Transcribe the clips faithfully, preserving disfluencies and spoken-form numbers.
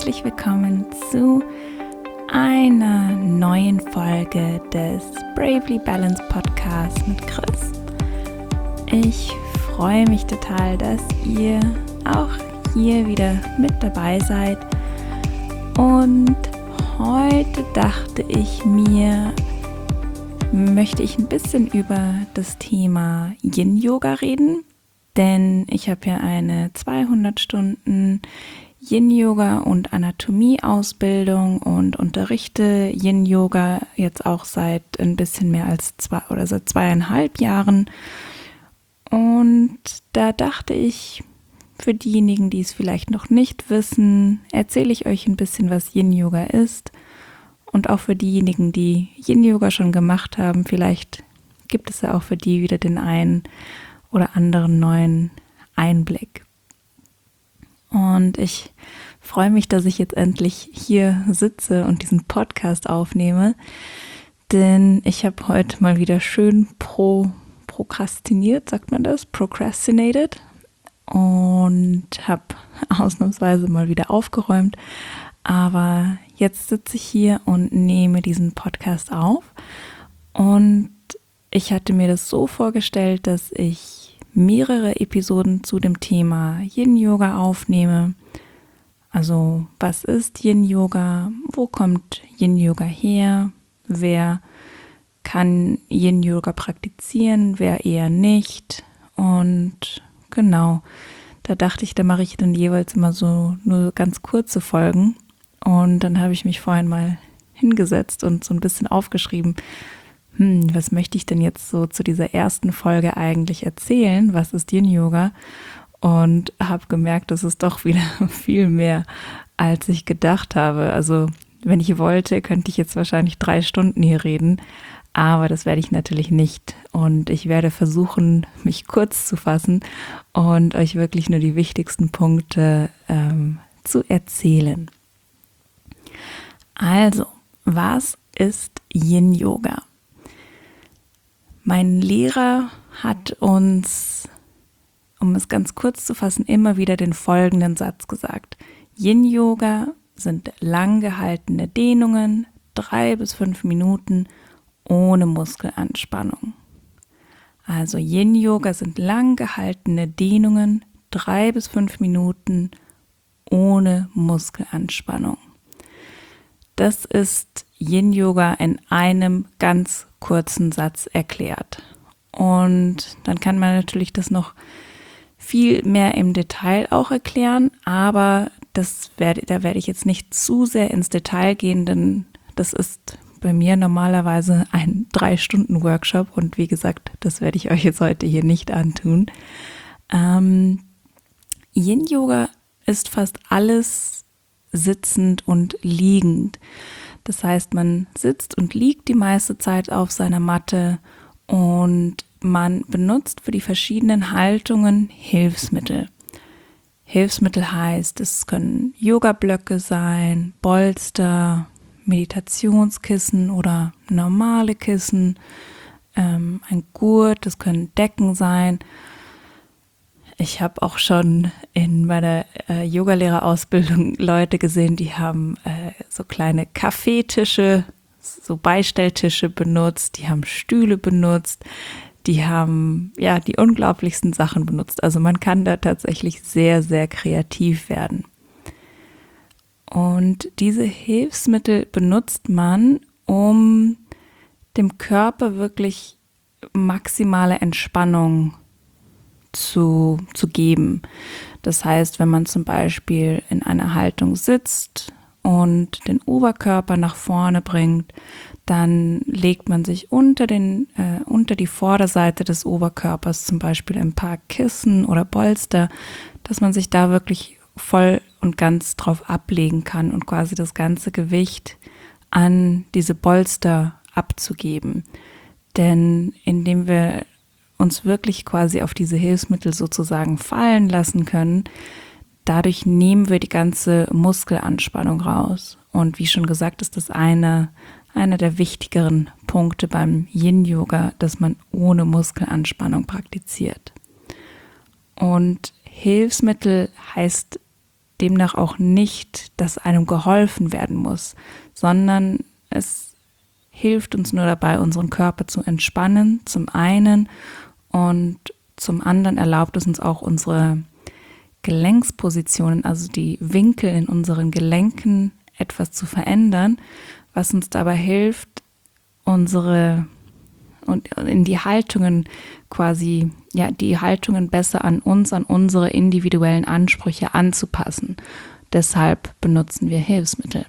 herzlich willkommen zu einer neuen Folge des Bravely Balanced Podcasts mit Chris. Ich freue mich total, dass ihr auch hier wieder mit dabei seid. Und heute dachte ich mir, möchte ich ein bisschen über das Thema Yin-Yoga reden, denn ich habe ja eine zweihundert Stunden Yin-Yoga und Anatomie-Ausbildung und unterrichte Yin-Yoga jetzt auch seit ein bisschen mehr als zwei oder seit zweieinhalb Jahren. Und da dachte ich, für diejenigen, die es vielleicht noch nicht wissen, erzähle ich euch ein bisschen, was Yin-Yoga ist. Und auch für diejenigen, die Yin-Yoga schon gemacht haben, vielleicht gibt es ja auch für die wieder den einen oder anderen neuen Einblick. Und ich freue mich, dass ich jetzt endlich hier sitze und diesen Podcast aufnehme, denn ich habe heute mal wieder schön pro, prokrastiniert, sagt man das, procrastinated und habe ausnahmsweise mal wieder aufgeräumt, aber jetzt sitze ich hier und nehme diesen Podcast auf und ich hatte mir das so vorgestellt, dass ich mehrere Episoden zu dem Thema Yin-Yoga aufnehme. Also, was ist Yin-Yoga? Wo kommt Yin-Yoga her? Wer kann Yin-Yoga praktizieren? Wer eher nicht? Und genau, da dachte ich, da mache ich dann jeweils immer so nur ganz kurze Folgen. Und dann habe ich mich vorhin mal hingesetzt und so ein bisschen aufgeschrieben, hm, was möchte ich denn jetzt so zu dieser ersten Folge eigentlich erzählen? Was ist Yin-Yoga? Und habe gemerkt, das ist doch wieder viel mehr, als ich gedacht habe. Also wenn ich wollte, könnte ich jetzt wahrscheinlich drei Stunden hier reden, aber das werde ich natürlich nicht. Und ich werde versuchen, mich kurz zu fassen und euch wirklich nur die wichtigsten Punkte ähm, zu erzählen. Also, was ist Yin-Yoga? Mein Lehrer hat uns, um es ganz kurz zu fassen, immer wieder den folgenden Satz gesagt. Yin-Yoga sind lang gehaltene Dehnungen, drei bis fünf Minuten ohne Muskelanspannung. Also Yin-Yoga sind lang gehaltene Dehnungen, drei bis fünf Minuten ohne Muskelanspannung. Das ist Yin-Yoga in einem ganz kurzen Satz erklärt. Und dann kann man natürlich das noch viel mehr im Detail auch erklären, aber das werde, da werde ich jetzt nicht zu sehr ins Detail gehen, denn das ist bei mir normalerweise ein drei Stunden Workshop und wie gesagt, das werde ich euch jetzt heute hier nicht antun. Ähm, Yin-Yoga ist fast alles sitzend und liegend. Das heißt, man sitzt und liegt die meiste Zeit auf seiner Matte und man benutzt für die verschiedenen Haltungen Hilfsmittel. Hilfsmittel heißt, es können Yoga-Blöcke sein, Bolster, Meditationskissen oder normale Kissen, ähm, ein Gurt, das können Decken sein. Ich habe auch schon in meiner äh, Yogalehrerausbildung Leute gesehen, die haben äh, so kleine Kaffeetische, so Beistelltische benutzt, die haben Stühle benutzt, die haben ja die unglaublichsten Sachen benutzt. Also man kann da tatsächlich sehr, sehr kreativ werden. Und diese Hilfsmittel benutzt man, um dem Körper wirklich maximale Entspannung zu, zu geben. Das heißt, wenn man zum Beispiel in einer Haltung sitzt und den Oberkörper nach vorne bringt, dann legt man sich unter, den, äh, unter die Vorderseite des Oberkörpers zum Beispiel ein paar Kissen oder Bolster, dass man sich da wirklich voll und ganz drauf ablegen kann und quasi das ganze Gewicht an diese Bolster abzugeben. Denn indem wir uns wirklich quasi auf diese Hilfsmittel sozusagen fallen lassen können, dadurch nehmen wir die ganze Muskelanspannung raus. Und wie schon gesagt, ist das eine, einer der wichtigeren Punkte beim Yin-Yoga, dass man ohne Muskelanspannung praktiziert. Und Hilfsmittel heißt demnach auch nicht, dass einem geholfen werden muss, sondern es hilft uns nur dabei, unseren Körper zu entspannen, zum einen, und zum anderen erlaubt es uns auch, unsere Gelenkspositionen, also die Winkel in unseren Gelenken etwas zu verändern, was uns dabei hilft, unsere und in die Haltungen quasi, ja, die Haltungen besser an uns, an unsere individuellen Ansprüche anzupassen. Deshalb benutzen wir Hilfsmittel.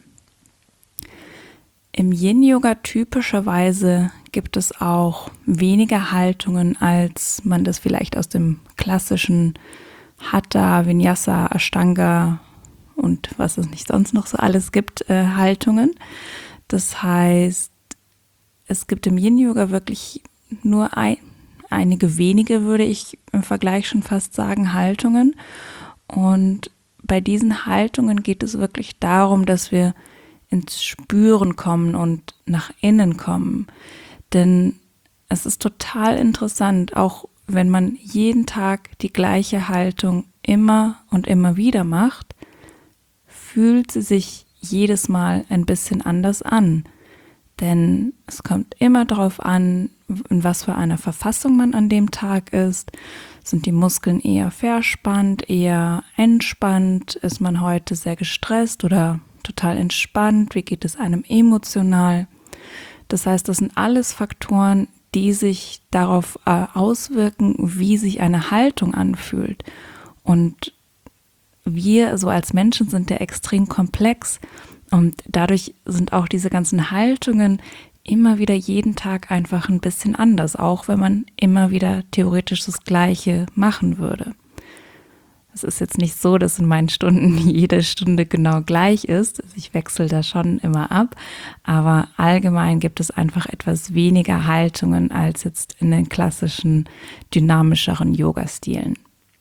Im Yin-Yoga typischerweise gibt es auch weniger Haltungen, als man das vielleicht aus dem klassischen Hatha, Vinyasa, Ashtanga und was es nicht sonst noch so alles gibt, äh, Haltungen. Das heißt, es gibt im Yin-Yoga wirklich nur ein, einige wenige, würde ich im Vergleich schon fast sagen, Haltungen. Und bei diesen Haltungen geht es wirklich darum, dass wir ins Spüren kommen und nach innen kommen. Denn es ist total interessant, auch wenn man jeden Tag die gleiche Haltung immer und immer wieder macht, fühlt sie sich jedes Mal ein bisschen anders an. Denn es kommt immer darauf an, in was für einer Verfassung man an dem Tag ist. Sind die Muskeln eher verspannt, eher entspannt? Ist man heute sehr gestresst oder total entspannt? Wie geht es einem emotional? Das heißt, das sind alles Faktoren, die sich darauf äh, auswirken, wie sich eine Haltung anfühlt. Und wir so als Menschen sind ja extrem komplex. Und dadurch sind auch diese ganzen Haltungen immer wieder jeden Tag einfach ein bisschen anders, auch wenn man immer wieder theoretisch das Gleiche machen würde. Es ist jetzt nicht so, dass in meinen Stunden jede Stunde genau gleich ist. Ich wechsle da schon immer ab, aber allgemein gibt es einfach etwas weniger Haltungen als jetzt in den klassischen, dynamischeren Yoga-Stilen.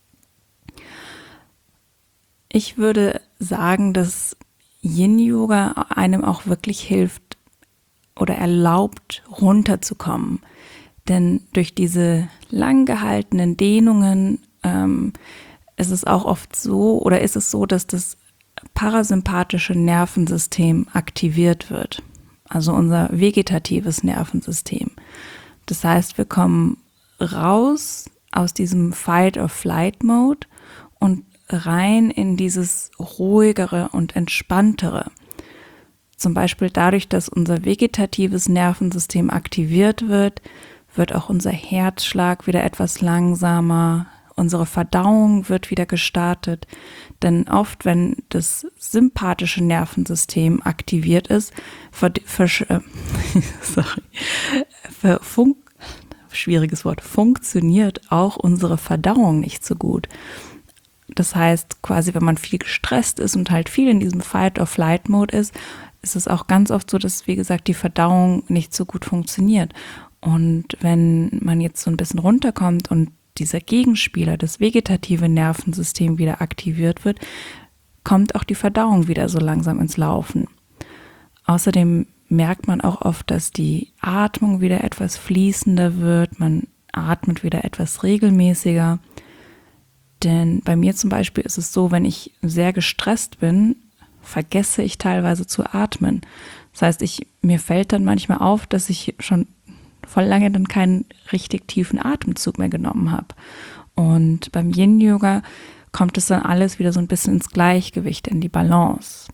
Ich würde sagen, dass Yin-Yoga einem auch wirklich hilft oder erlaubt, runterzukommen. Denn durch diese lang gehaltenen Dehnungen ähm, ist es auch oft so, oder ist es so, dass das parasympathische Nervensystem aktiviert wird. Also unser vegetatives Nervensystem. Das heißt, wir kommen raus aus diesem Fight-or-Flight-Mode und rein in dieses ruhigere und entspanntere. Zum Beispiel dadurch, dass unser vegetatives Nervensystem aktiviert wird, wird auch unser Herzschlag wieder etwas langsamer, unsere Verdauung wird wieder gestartet, denn oft, wenn das sympathische Nervensystem aktiviert ist, ver, ver, äh, sorry, ver, fun, schwieriges Wort, funktioniert auch unsere Verdauung nicht so gut. Das heißt, quasi, wenn man viel gestresst ist und halt viel in diesem Fight-or-Flight-Mode ist, ist es auch ganz oft so, dass, wie gesagt, die Verdauung nicht so gut funktioniert. Und wenn man jetzt so ein bisschen runterkommt und dieser Gegenspieler, das vegetative Nervensystem wieder aktiviert wird, kommt auch die Verdauung wieder so langsam ins Laufen. Außerdem merkt man auch oft, dass die Atmung wieder etwas fließender wird, man atmet wieder etwas regelmäßiger. Denn bei mir zum Beispiel ist es so, wenn ich sehr gestresst bin, vergesse ich teilweise zu atmen. Das heißt, ich, mir fällt dann manchmal auf, dass ich schon voll lange dann keinen richtig tiefen Atemzug mehr genommen habe. Und beim Yin-Yoga kommt es dann alles wieder so ein bisschen ins Gleichgewicht, in die Balance.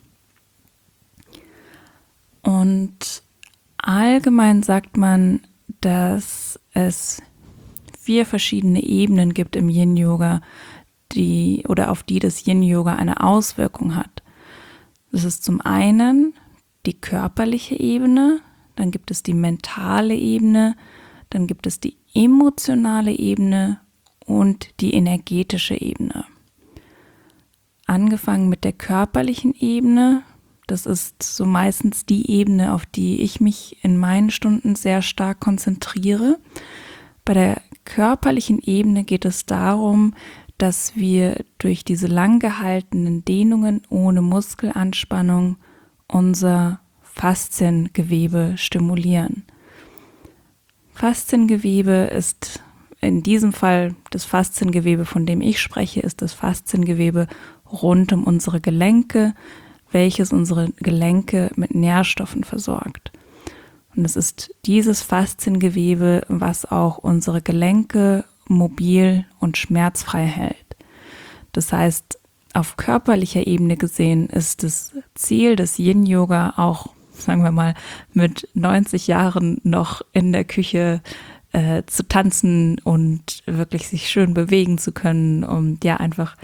Und allgemein sagt man, dass es vier verschiedene Ebenen gibt im Yin-Yoga, die oder auf die das Yin-Yoga eine Auswirkung hat. Das ist zum einen die körperliche Ebene, dann gibt es die mentale Ebene, dann gibt es die emotionale Ebene und die energetische Ebene. Angefangen mit der körperlichen Ebene, das ist so meistens die Ebene, auf die ich mich in meinen Stunden sehr stark konzentriere. Bei der körperlichen Ebene geht es darum, dass wir durch diese lang gehaltenen Dehnungen ohne Muskelanspannung unser Fasziengewebe stimulieren. Fasziengewebe ist in diesem Fall das Fasziengewebe, von dem ich spreche, ist das Fasziengewebe rund um unsere Gelenke, welches unsere Gelenke mit Nährstoffen versorgt. Und es ist dieses Fasziengewebe, was auch unsere Gelenke mobil und schmerzfrei hält. Das heißt, auf körperlicher Ebene gesehen ist das Ziel des Yin-Yoga auch, sagen wir mal, mit neunzig Jahren noch in der Küche äh, zu tanzen und wirklich sich schön bewegen zu können und ja einfach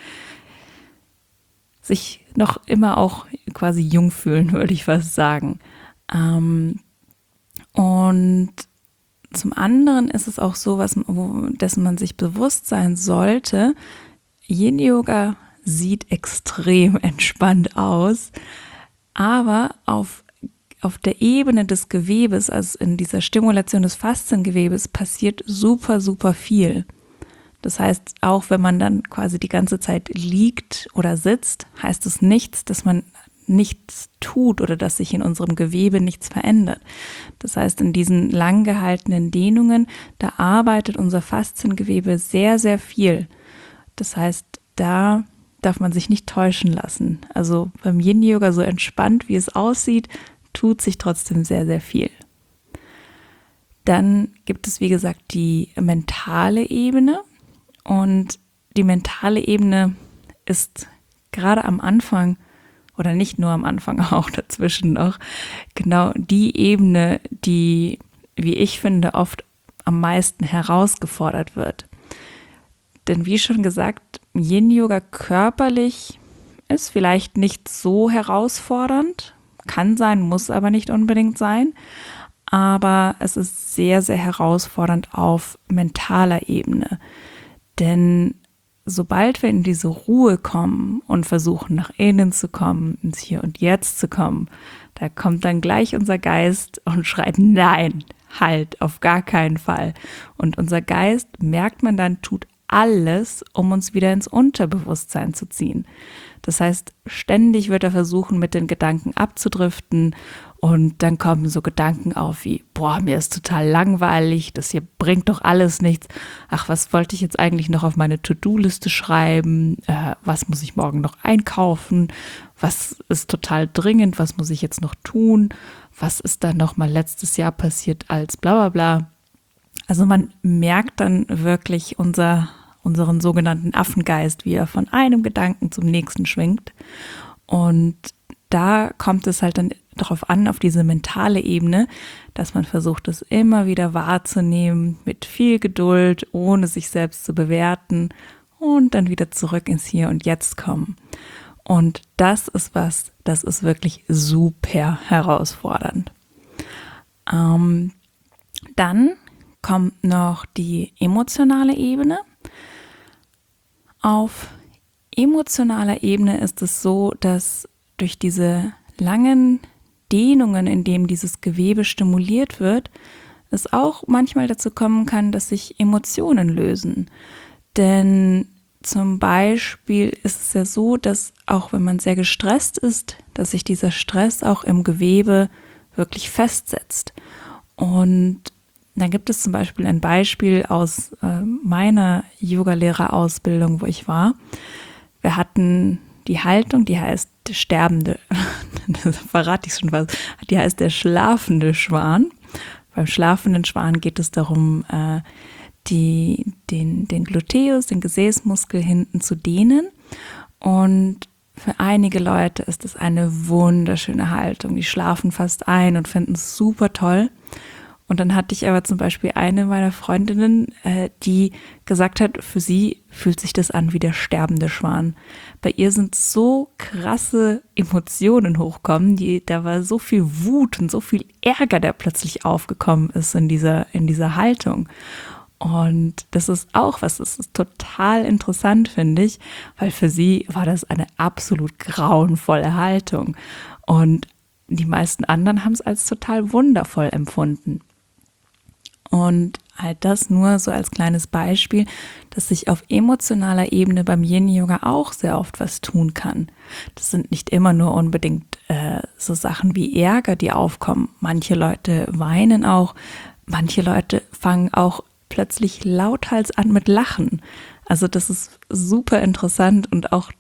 sich noch immer auch quasi jung fühlen, würde ich fast sagen. Ähm, und zum anderen ist es auch so, was, wo, dessen man sich bewusst sein sollte. Yin-Yoga sieht extrem entspannt aus, aber auf Auf der Ebene des Gewebes, also in dieser Stimulation des Fasziengewebes, passiert super, super viel. Das heißt, auch wenn man dann quasi die ganze Zeit liegt oder sitzt, heißt es nichts, dass man nichts tut oder dass sich in unserem Gewebe nichts verändert. Das heißt, in diesen lang gehaltenen Dehnungen, da arbeitet unser Fasziengewebe sehr, sehr viel. Das heißt, da darf man sich nicht täuschen lassen. Also beim Yin-Yoga, so entspannt wie es aussieht, tut sich trotzdem sehr, sehr viel. Dann gibt es, wie gesagt, die mentale Ebene. Und die mentale Ebene ist gerade am Anfang, oder nicht nur am Anfang, auch dazwischen noch, genau die Ebene, die, wie ich finde, oft am meisten herausgefordert wird. Denn wie schon gesagt, Yin-Yoga körperlich ist vielleicht nicht so herausfordernd, kann sein, muss aber nicht unbedingt sein. Aber es ist sehr, sehr herausfordernd auf mentaler Ebene. Denn sobald wir in diese Ruhe kommen und versuchen, nach innen zu kommen, ins Hier und Jetzt zu kommen, da kommt dann gleich unser Geist und schreit, nein, halt, auf gar keinen Fall. Und unser Geist, merkt man dann, tut alles, um uns wieder ins Unterbewusstsein zu ziehen. Das heißt, ständig wird er versuchen, mit den Gedanken abzudriften und dann kommen so Gedanken auf wie, boah, mir ist total langweilig, das hier bringt doch alles nichts. Ach, was wollte ich jetzt eigentlich noch auf meine To-Do-Liste schreiben? Äh, was muss ich morgen noch einkaufen? Was ist total dringend? Was muss ich jetzt noch tun? Was ist da noch mal letztes Jahr passiert als bla bla bla? Also man merkt dann wirklich unser unseren sogenannten Affengeist, wie er von einem Gedanken zum nächsten schwingt. Und da kommt es halt dann darauf an, auf diese mentale Ebene, dass man versucht, es immer wieder wahrzunehmen, mit viel Geduld, ohne sich selbst zu bewerten und dann wieder zurück ins Hier und Jetzt kommen. Und das ist was, das ist wirklich super herausfordernd. Ähm, dann kommt noch die emotionale Ebene. Auf emotionaler Ebene ist es so, dass durch diese langen Dehnungen, in denen dieses Gewebe stimuliert wird, es auch manchmal dazu kommen kann, dass sich Emotionen lösen. Denn zum Beispiel ist es ja so, dass auch wenn man sehr gestresst ist, dass sich dieser Stress auch im Gewebe wirklich festsetzt. Und dann gibt es zum Beispiel ein Beispiel aus äh, meiner Yogalehrerausbildung, wo ich war. Wir hatten die Haltung, die heißt der sterbende, das verrate ich schon was, die heißt der schlafende Schwan. Beim schlafenden Schwan geht es darum, äh, die, den, den Gluteus, den Gesäßmuskel hinten zu dehnen. Und für einige Leute ist es eine wunderschöne Haltung. Die schlafen fast ein und finden es super toll. Und dann hatte ich aber zum Beispiel eine meiner Freundinnen, äh, die gesagt hat, für sie fühlt sich das an wie der sterbende Schwan. Bei ihr sind so krasse Emotionen hochkommen, die, da war so viel Wut und so viel Ärger, der plötzlich aufgekommen ist in dieser, in dieser Haltung. Und das ist auch was, das ist total interessant, finde ich, weil für sie war das eine absolut grauenvolle Haltung. Und die meisten anderen haben es als total wundervoll empfunden. Und halt das nur so als kleines Beispiel, dass sich auf emotionaler Ebene beim Yin-Yoga auch sehr oft was tun kann. Das sind nicht immer nur unbedingt äh, so Sachen wie Ärger, die aufkommen. Manche Leute weinen auch, manche Leute fangen auch plötzlich lauthals an mit Lachen. Also das ist super interessant und auch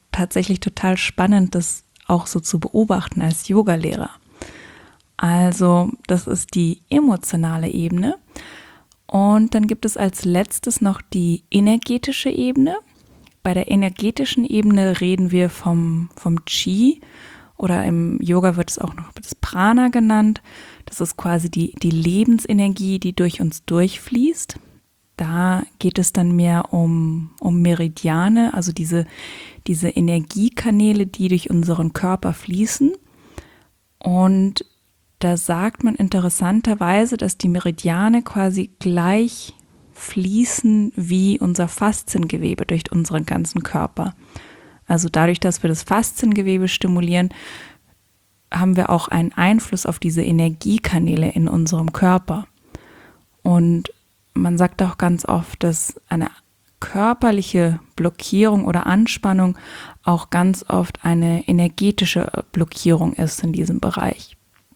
tatsächlich total spannend, das auch so zu beobachten als Yogalehrer. Also das ist die emotionale Ebene. Und dann gibt es als letztes noch die energetische Ebene. Bei der energetischen Ebene reden wir vom, vom Qi, oder im Yoga wird es auch noch das Prana genannt. Das ist quasi die, die Lebensenergie, die durch uns durchfließt. Da geht es dann mehr um, um Meridiane, also diese, diese Energiekanäle, die durch unseren Körper fließen. Und da sagt man interessanterweise, dass die Meridiane quasi gleich fließen wie unser Fasziengewebe durch unseren ganzen Körper. Also dadurch, dass wir das Fasziengewebe stimulieren, haben wir auch einen Einfluss auf diese Energiekanäle in unserem Körper. Und man sagt auch ganz oft, dass eine körperliche Blockierung oder Anspannung auch ganz oft eine energetische Blockierung ist in diesem Bereich.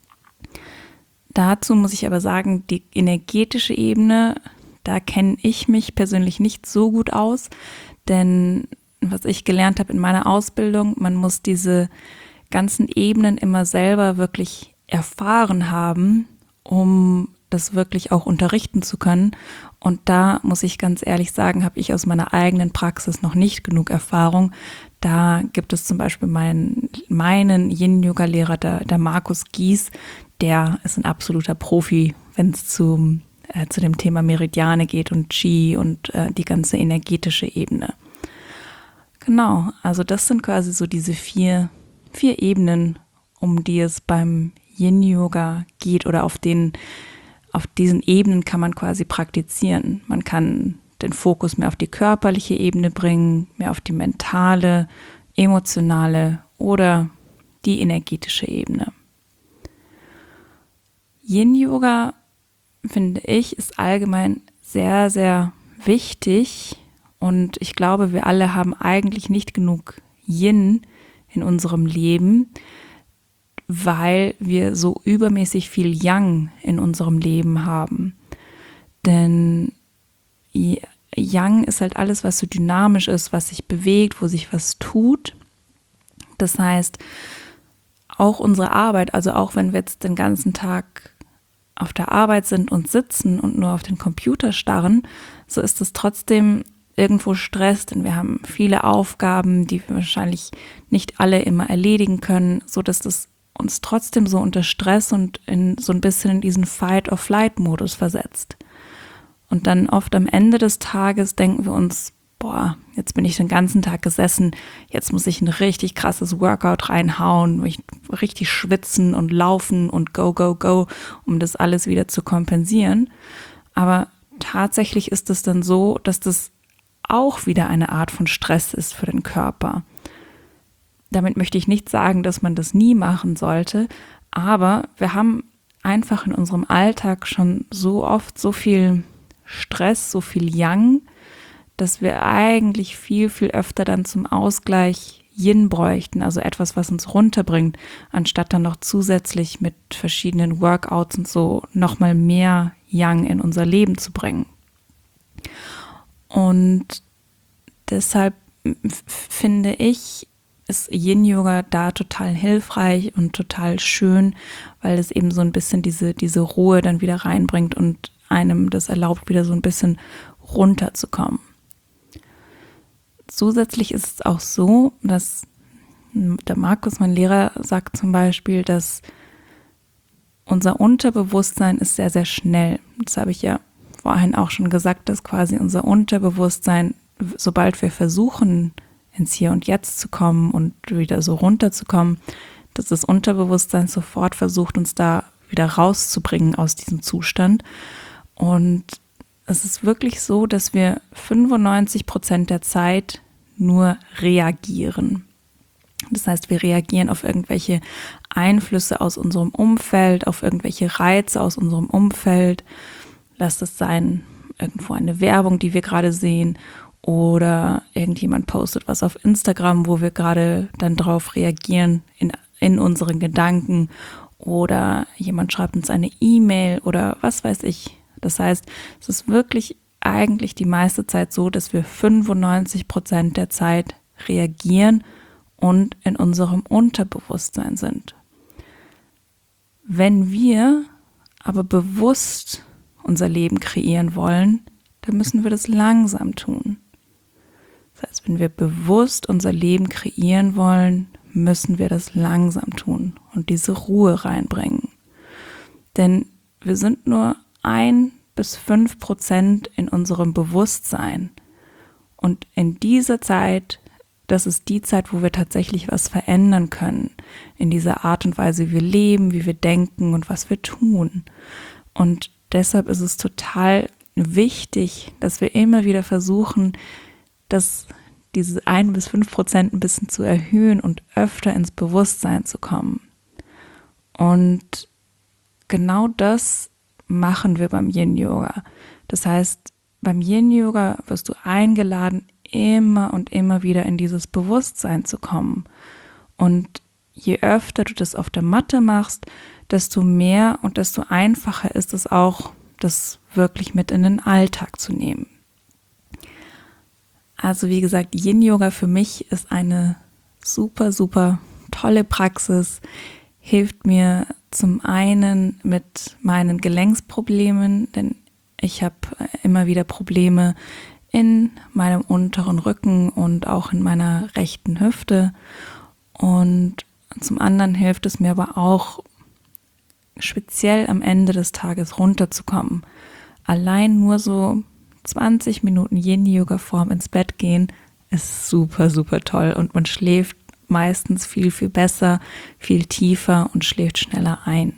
Dazu muss ich aber sagen, die energetische Ebene, da kenne ich mich persönlich nicht so gut aus, denn was ich gelernt habe in meiner Ausbildung, man muss diese ganzen Ebenen immer selber wirklich erfahren haben, um das wirklich auch unterrichten zu können. Und da muss ich ganz ehrlich sagen, habe ich aus meiner eigenen Praxis noch nicht genug Erfahrung. Da gibt es zum Beispiel meinen, meinen Yin-Yoga-Lehrer, der, der Markus Gies, der ist ein absoluter Profi, wenn es zu, äh, zu dem Thema Meridiane geht und Qi und äh, die ganze energetische Ebene. Genau, also das sind quasi so diese vier, vier Ebenen, um die es beim Yin-Yoga geht, oder auf den, auf diesen Ebenen kann man quasi praktizieren. Man kann den Fokus mehr auf die körperliche Ebene bringen, mehr auf die mentale, emotionale oder die energetische Ebene. Yin-Yoga, finde ich, ist allgemein sehr, sehr wichtig. Und ich glaube, wir alle haben eigentlich nicht genug Yin in unserem Leben, weil wir so übermäßig viel Yang in unserem Leben haben. Denn Yang ist halt alles, was so dynamisch ist, was sich bewegt, wo sich was tut. Das heißt, auch unsere Arbeit, also auch wenn wir jetzt den ganzen Tag auf der Arbeit sind und sitzen und nur auf den Computer starren, so ist es trotzdem irgendwo Stress, denn wir haben viele Aufgaben, die wir wahrscheinlich nicht alle immer erledigen können, so dass das uns trotzdem so unter Stress und in so ein bisschen in diesen Fight-or-Flight-Modus versetzt. Und dann oft am Ende des Tages denken wir uns, boah, jetzt bin ich den ganzen Tag gesessen, jetzt muss ich ein richtig krasses Workout reinhauen, ich richtig schwitzen und laufen und go, go, go, um das alles wieder zu kompensieren. Aber tatsächlich ist es dann so, dass das auch wieder eine Art von Stress ist für den Körper. Damit möchte ich nicht sagen, dass man das nie machen sollte, aber wir haben einfach in unserem Alltag schon so oft so viel Stress, so viel Yang, dass wir eigentlich viel, viel öfter dann zum Ausgleich Yin bräuchten, also etwas, was uns runterbringt, anstatt dann noch zusätzlich mit verschiedenen Workouts und so nochmal mehr Yang in unser Leben zu bringen. Und deshalb f- finde ich, ist Yin-Yoga da total hilfreich und total schön, weil es eben so ein bisschen diese, diese Ruhe dann wieder reinbringt und einem das erlaubt, wieder so ein bisschen runterzukommen. Zusätzlich ist es auch so, dass der Markus, mein Lehrer, sagt zum Beispiel, dass unser Unterbewusstsein ist sehr, sehr schnell. Das habe ich ja vorhin auch schon gesagt, dass quasi unser Unterbewusstsein, sobald wir versuchen, ins Hier und Jetzt zu kommen und wieder so runterzukommen, dass das Unterbewusstsein sofort versucht, uns da wieder rauszubringen aus diesem Zustand. Und es ist wirklich so, dass wir fünfundneunzig Prozent der Zeit nur reagieren. Das heißt, wir reagieren auf irgendwelche Einflüsse aus unserem Umfeld, auf irgendwelche Reize aus unserem Umfeld. Lass es sein, irgendwo eine Werbung, die wir gerade sehen, oder irgendjemand postet was auf Instagram, wo wir gerade dann drauf reagieren in, in unseren Gedanken, oder jemand schreibt uns eine E-Mail oder was weiß ich. Das heißt, es ist wirklich eigentlich die meiste Zeit so, dass wir fünfundneunzig Prozent der Zeit reagieren und in unserem Unterbewusstsein sind. Wenn wir aber bewusst unser Leben kreieren wollen, dann müssen wir das langsam tun. Das heißt, wenn wir bewusst unser Leben kreieren wollen, müssen wir das langsam tun und diese Ruhe reinbringen. Denn wir sind nur ein bis fünf Prozent in unserem Bewusstsein. Und in dieser Zeit, das ist die Zeit, wo wir tatsächlich was verändern können. In dieser Art und Weise, wie wir leben, wie wir denken und was wir tun. Und deshalb ist es total wichtig, dass wir immer wieder versuchen, dass diese ein bis fünf Prozent ein bisschen zu erhöhen und öfter ins Bewusstsein zu kommen. Und genau das machen wir beim Yin-Yoga. Das heißt, beim Yin-Yoga wirst du eingeladen, immer und immer wieder in dieses Bewusstsein zu kommen. Und je öfter du das auf der Matte machst, desto mehr und desto einfacher ist es auch, das wirklich mit in den Alltag zu nehmen. Also wie gesagt, Yin-Yoga für mich ist eine super, super tolle Praxis, hilft mir zum einen mit meinen Gelenksproblemen, denn ich habe immer wieder Probleme in meinem unteren Rücken und auch in meiner rechten Hüfte. Und zum anderen hilft es mir aber auch, speziell am Ende des Tages runterzukommen. Allein nur so zwanzig Minuten Yin-Yoga vorm ins Bett gehen ist super, super toll und man schläft meistens viel, viel besser, viel tiefer und schläft schneller ein.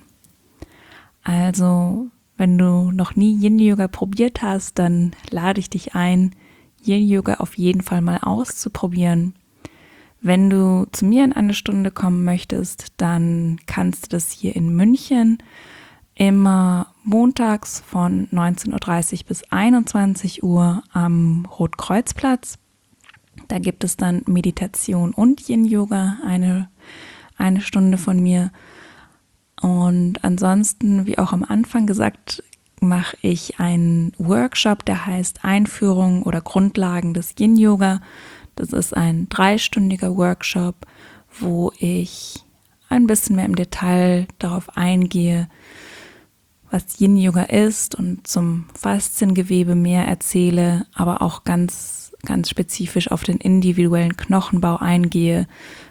Also, wenn du noch nie Yin-Yoga probiert hast, dann lade ich dich ein, Yin-Yoga auf jeden Fall mal auszuprobieren. Wenn du zu mir in eine Stunde kommen möchtest, dann kannst du das hier in München immer montags von neunzehn Uhr dreißig bis einundzwanzig Uhr am Rotkreuzplatz. Da gibt es dann Meditation und Yin-Yoga, eine, eine Stunde von mir. Und ansonsten, wie auch am Anfang gesagt, mache ich einen Workshop, der heißt Einführung oder Grundlagen des Yin-Yoga. Das ist ein dreistündiger Workshop, wo ich ein bisschen mehr im Detail darauf eingehe, was Yin-Yoga ist und zum Fasziengewebe mehr erzähle, aber auch ganz, ganz spezifisch auf den individuellen Knochenbau eingehe.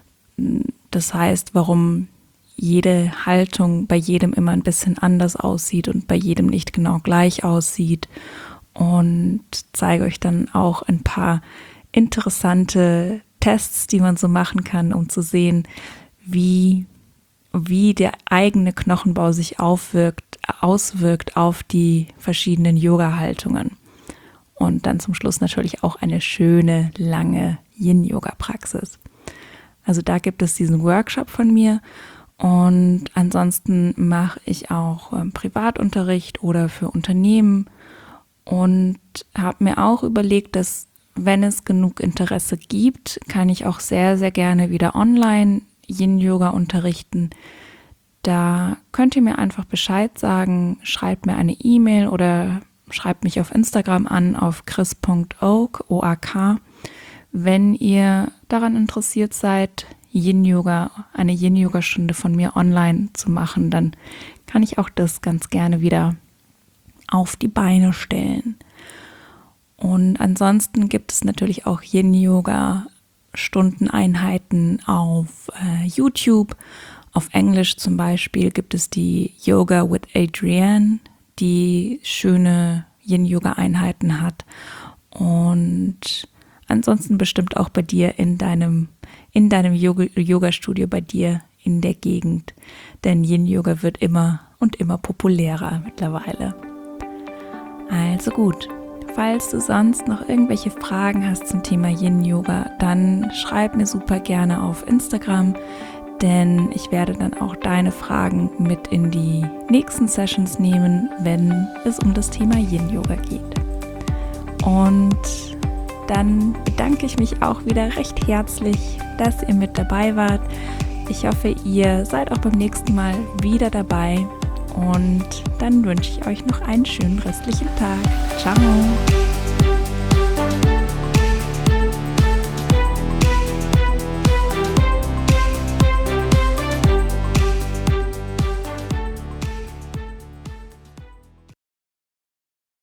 Das heißt, warum jede Haltung bei jedem immer ein bisschen anders aussieht und bei jedem nicht genau gleich aussieht und zeige euch dann auch ein paar interessante Tests, die man so machen kann, um zu sehen, wie, wie der eigene Knochenbau sich aufwirkt, auswirkt auf die verschiedenen Yoga-Haltungen. Und dann zum Schluss natürlich auch eine schöne, lange Yin-Yoga-Praxis. Also da gibt es diesen Workshop von mir. Und ansonsten mache ich auch ähm, Privatunterricht oder für Unternehmen und habe mir auch überlegt, dass wenn es genug Interesse gibt, kann ich auch sehr, sehr gerne wieder online Yin-Yoga unterrichten. Da könnt ihr mir einfach Bescheid sagen, schreibt mir eine E-Mail oder schreibt mich auf Instagram an auf chris punkt oak, O A K, wenn ihr daran interessiert seid, Yin-Yoga, eine Yin-Yoga-Stunde von mir online zu machen, dann kann ich auch das ganz gerne wieder auf die Beine stellen. Und ansonsten gibt es natürlich auch Yin-Yoga-Stundeneinheiten auf äh, YouTube. Auf Englisch zum Beispiel gibt es die Yoga with Adrienne, die schöne Yin-Yoga-Einheiten hat. Und ansonsten bestimmt auch bei dir in deinem in deinem Yoga-Studio bei dir in der Gegend, denn Yin-Yoga wird immer und immer populärer mittlerweile. Also gut, falls du sonst noch irgendwelche Fragen hast zum Thema Yin-Yoga, dann schreib mir super gerne auf Instagram, denn ich werde dann auch deine Fragen mit in die nächsten Sessions nehmen, wenn es um das Thema Yin-Yoga geht. Und dann bedanke ich mich auch wieder recht herzlich, dass ihr mit dabei wart. Ich hoffe, ihr seid auch beim nächsten Mal wieder dabei und dann wünsche ich euch noch einen schönen restlichen Tag. Ciao!